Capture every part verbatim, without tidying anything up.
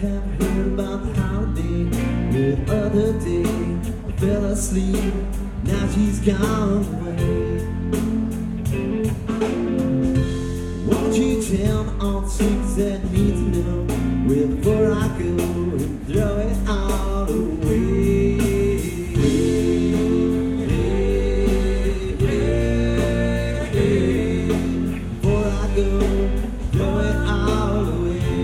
have heard about the holiday. The other day I fell asleep, now she's gone away. Won't you tell me all the secrets that I need to know, well, before I go and throw it all away. Before I go, throw it all away.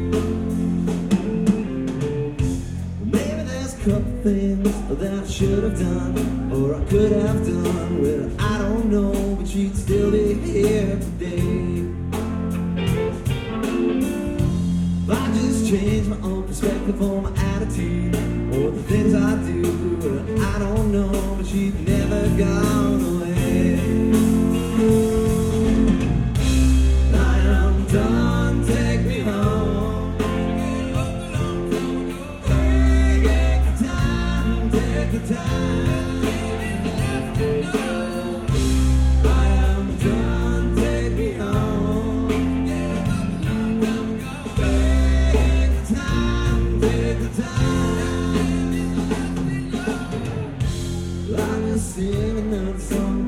Maybe there's a couple things that I should have done, or I could have done, well, I don't know, but you'd still be here today. If I just change my own perspective on my attitude, or the things I do, well, I don't know, but you've never gone away. I am done, take me home. Take the time, take the time. I am done, take me home. Take the time, take the time. I just sing another song.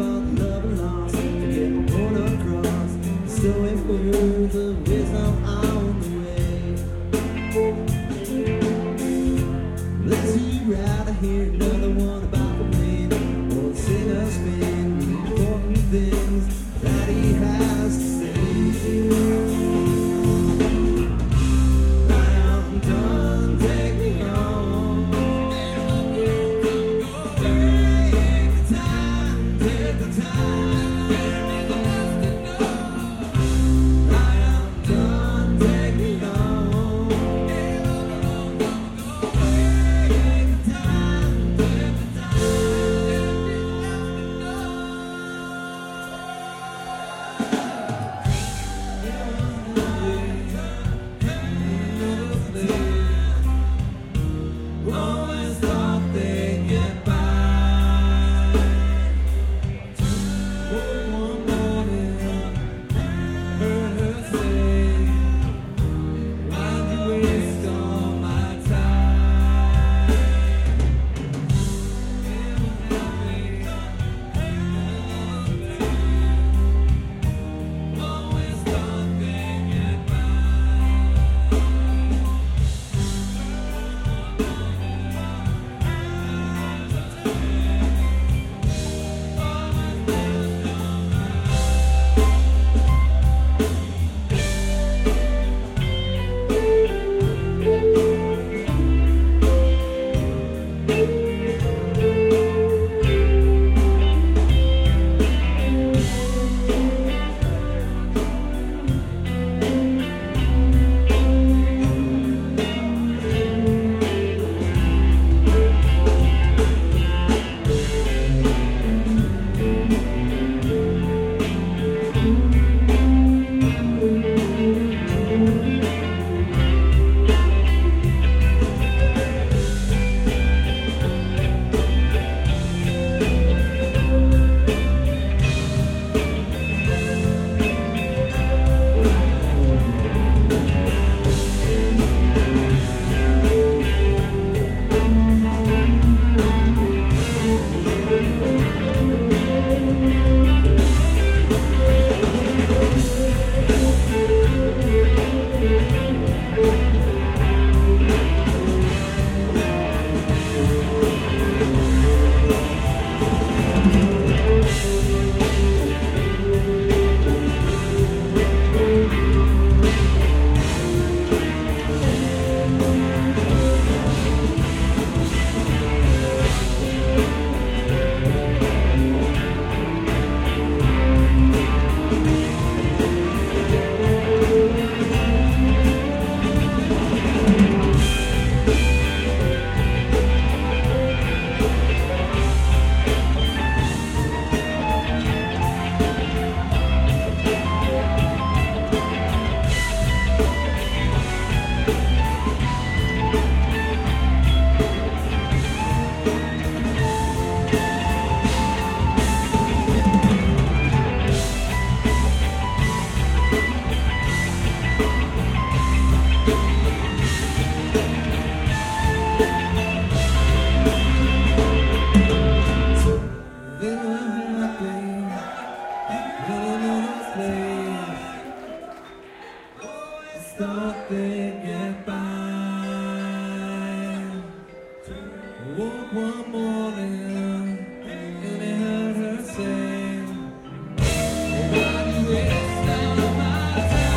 Woke one morning and I heard her say, why do you waste all of my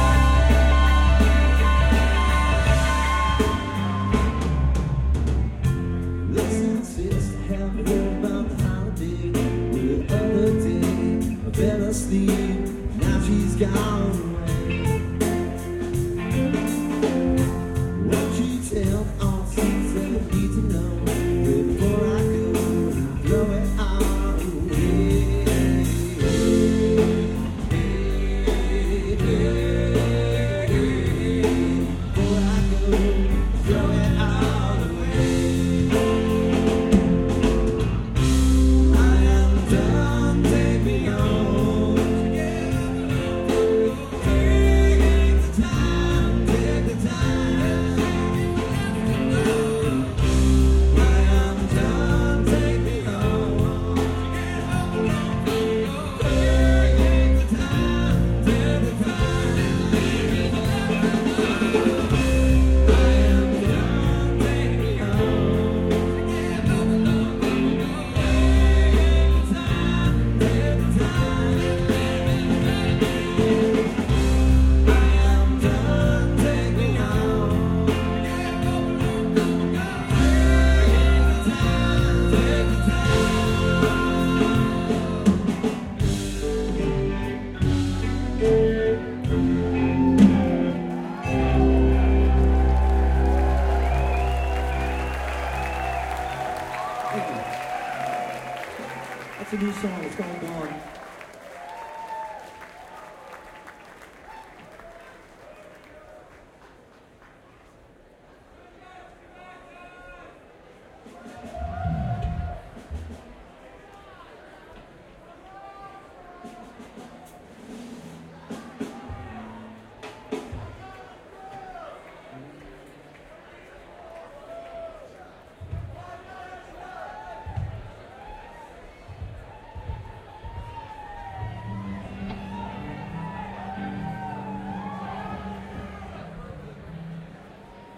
time? Listen, sister, have you heard about the holiday? Well, the other day I fell asleep, now she's gone away. Won't you tell me all the things that I need to know before I go and throw it all away? Before I go and throw it all away. I am done, take me home. Take the time, take the time. That's a new song, it's called Gone.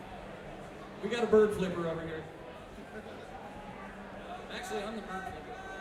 We got a bird flipper over here. Actually, I'm the bird flipper.